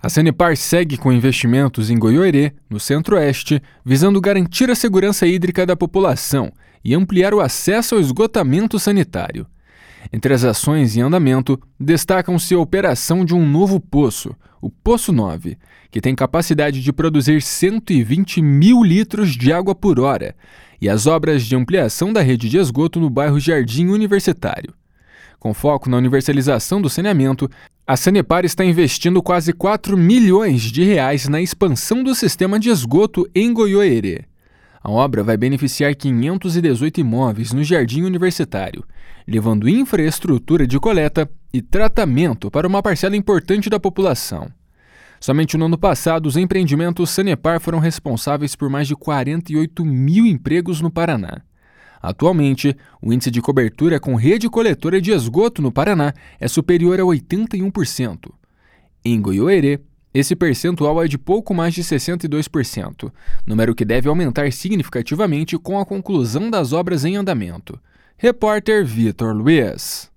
Sanepar segue com investimentos em Goiôerê, no Centro-Oeste, visando garantir a segurança hídrica da população e ampliar o acesso ao esgotamento sanitário. Entre as ações em andamento, destacam-se a operação de um novo poço, o Poço 9, que tem capacidade de produzir 120 mil litros de água por hora, e as obras de ampliação da rede de esgoto no bairro Jardim Universitário. Com foco na universalização do saneamento, a Sanepar está investindo quase 4 milhões de reais na expansão do sistema de esgoto em Goiôerê. A obra vai beneficiar 518 imóveis no Jardim Universitário, levando infraestrutura de coleta e tratamento para uma parcela importante da população. Somente no ano passado, os empreendimentos Sanepar foram responsáveis por mais de 48 mil empregos no Paraná. Atualmente, o índice de cobertura com rede coletora de esgoto no Paraná é superior a 81%. Em Goiôerê, esse percentual é de pouco mais de 62%, número que deve aumentar significativamente com a conclusão das obras em andamento. Repórter Vitor Luiz.